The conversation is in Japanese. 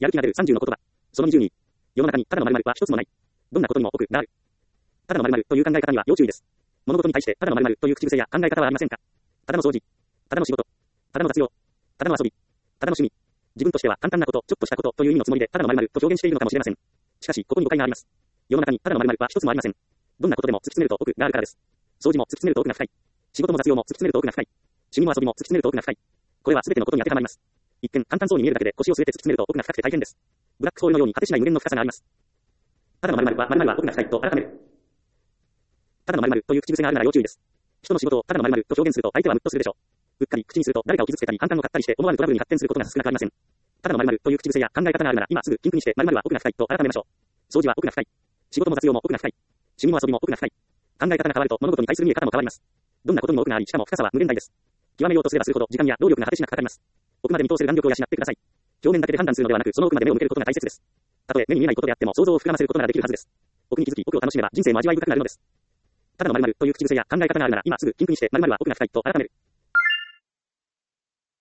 やる気が出る30の言葉。その20に、世の中にただの〇〇は一つもない。どんなことにも奥がある。ただの〇〇という考え方には要注意です。物事に対してただの〇〇という口癖や考え方はありませんか。ただの掃除、ただの仕事、ただの雑用、ただの遊び、ただの趣味。自分としては簡単なこと、ちょっとしたことという意味のつもりでただの〇〇と表現しているのかもしれません。しかし、ここに誤解があります。世の中にただの〇〇は一つもありません。どんなことでも突き詰めると奥があるからです。掃除も突き詰めると奥が深い。仕事も雑用も突き詰めると奥が深い。趣味も遊びも突き詰めると奥が深い。これは全てのことに当てはまります。一見簡単そうに見えるだけで腰を据えて突き詰めると奥が深くて大変です。ブラックホールのように果てしない無限の深さがあります。ただの〇〇は〇〇は奥が深いと改める。ただの〇〇という口癖があるなら要注意です。人の仕事をただの〇〇と表現すると相手はムッとするでしょう。うっかり口にすると誰かを傷つけたり反感を買ったりして思わぬトラブルに発展することが少なくありません。ただの〇〇という口癖や考え方があるなら今すぐ禁句にして〇〇は奥が深いと改めましょう。掃除は奥が深い。仕事も雑用も奥が深い。趣味も遊びも奥が深い。考え方が変わると物事に対する見え方も変わります。どんなことにも奥があり、しかも深さは無限大です。極めようとすればするほど時間や労力が果てしなくかかります。奥まで見通せる眼力を養ってください。表面だけで判断するのではなく、その奥まで目を向けることが大切です。たとえ目に見えないことであっても想像を膨らませることならできるはずです。奥に気づき、奥を楽しめば人生も味わい深くなるのです。ただの〇〇という口癖や考え方があるなら今すぐ禁句にして〇〇は奥が深いと改める。